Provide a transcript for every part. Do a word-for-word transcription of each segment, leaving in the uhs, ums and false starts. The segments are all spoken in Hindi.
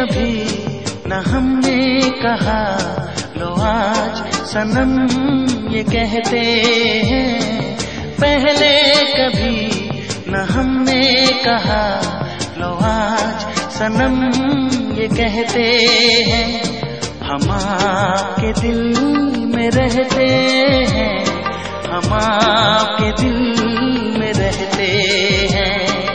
कभी न हमने कहा, लो आज सनम ये कहते हैं। पहले कभी न हमने कहा, लो आज सनम ये कहते हैं। हम आपके दिल में रहते हैं, हम आपके दिल में रहते हैं।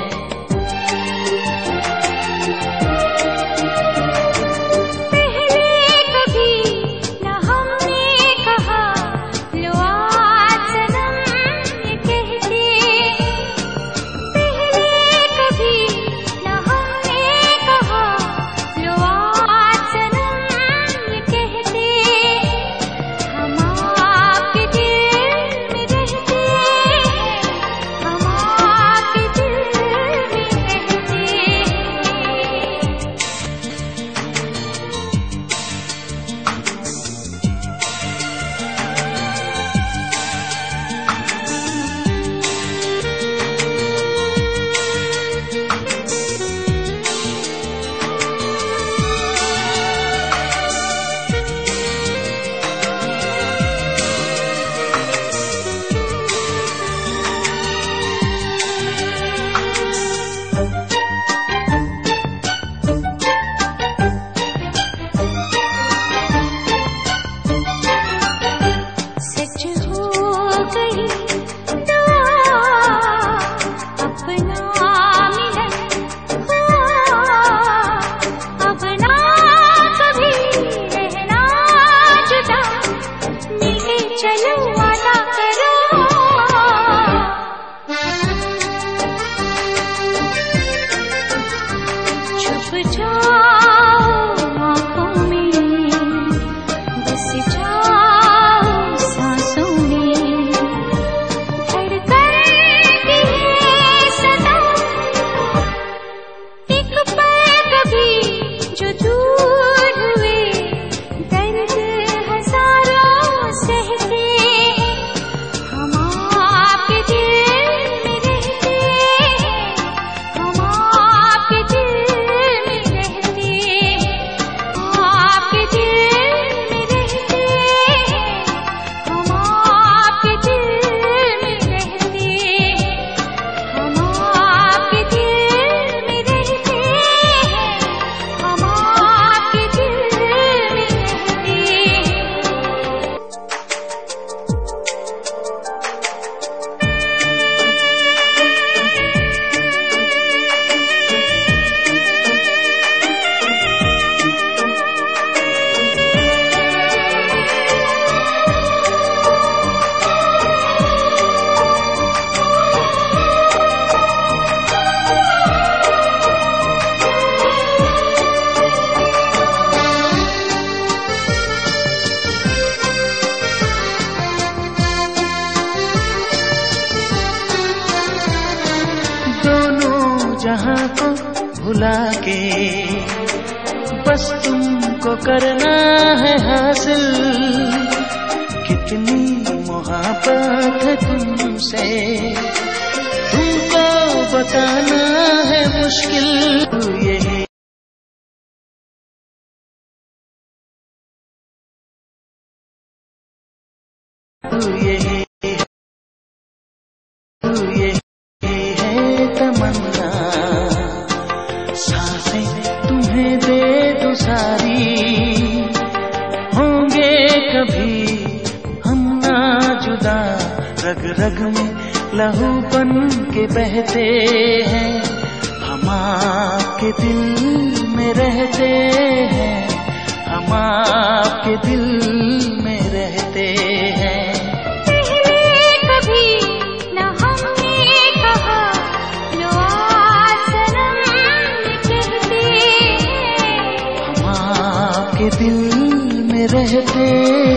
जहां को भुला के बस तुमको करना है हासिल। कितनी मोहब्बत है तुमसे, तुमको बताना है मुश्किल। यही यही यही है तमन्ना, सांसें तुम्हें दे दो सारी। होंगे कभी हम ना जुदा, रग रग में लहू बन के बहते हैं। हम आपके दिल में रहते हैं, हम आपके दिल में रहते हैं। के दिल में रहते